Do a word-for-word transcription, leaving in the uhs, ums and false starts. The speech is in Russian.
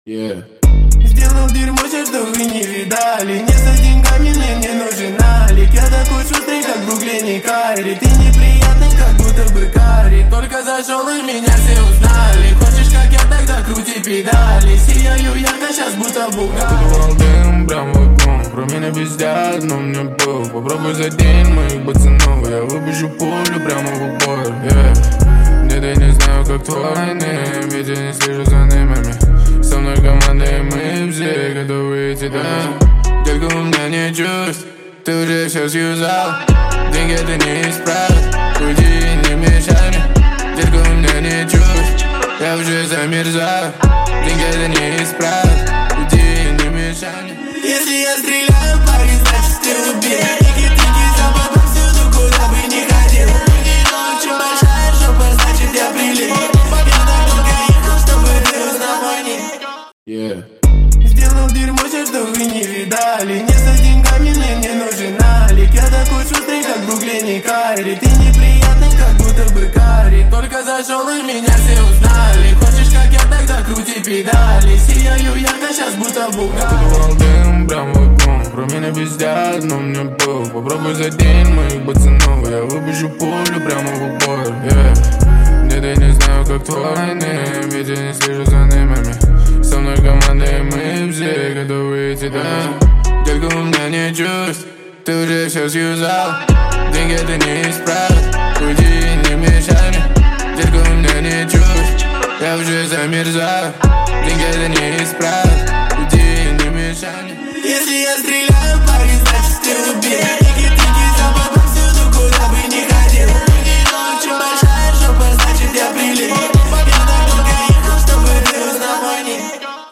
Yeah. Сделал дерьмо, все, что вы не видали. Не за деньгами мне не нужен налик. Я такой шустрый, как в Бруклине Карри. Ты неприятный, как будто бы Карри. Только зашел и меня все узнали. Хочешь, как я, тогда крути педали. Сияю ярко, сейчас будто Бугатти. Дым, прям в окно. Про меня пиздят, но мне пох. Попробуй за день моих пацанов. Я выпущу пулю прямо в упор. Yeah. Где-то не знаю, как твой нейм, ведь я не слежу за неймами. Со мной командой мы все готовы идти, да. Только у меня не чувств, ты уже все сюзал. Деньги ты не исправишь, уйди и не мешай мне. Только у меня не чувств, я уже замерзаю. Деньги ты не исправишь, уйди и не мешай мне. Если я стреляю, парень, значит ты убей. Тики-тики, западом всюду, куда бы ни ходил. Очень большая жопа, значит я прилип. Я так долго ехал, чтобы ты узнал мой ник. Yeah. Сделал дерьмо, все, что вы не видали. Не за деньгами мне не нужен налик. Я такой шустрый, как в Бруклине Карри. Ты неприятный, как будто бы Карри. Только зашел и меня все узнали. Хочешь, как я, тогда крути педали. Сияю ярко, сейчас будто Бугатти. Дым, прям в окно. Про меня пиздят, но мне пох. Попробуй за день моих пацанов. Я выпущу пулю прямо в упор. Yeah. Где-то не знаю, как твой нейм, ведь я не слежу за неймами. Со мной командой мы все готовы идти, да. Только у меня не чувств, ты уже все сюзал. Деньги ты не исправишь, уйди и не мешай мне. Только у меня не чувств, я уже замерзаю. Деньги ты не исправишь, уйди и не мешай мне. Если я стреляю,